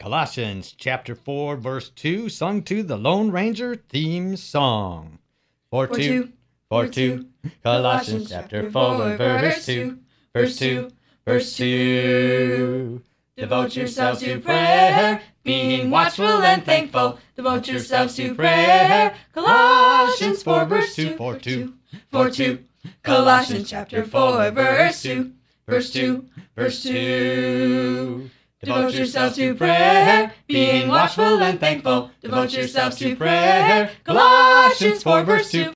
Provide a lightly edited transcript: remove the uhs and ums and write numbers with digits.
Colossians chapter 4, verse 2, sung to the Lone Ranger theme song. 4-2, 4-2, Colossians chapter 4, verse 2, verse 2, verse 2. Devote yourselves to prayer, being watchful and thankful. Devote yourselves to prayer. Colossians 4, verse 2, 4-2, 4-2, Colossians chapter 4, verse 2, verse 2, verse 2. Devote yourselves to prayer, being watchful and thankful. Devote yourselves to prayer. Colossians 4, verse 2.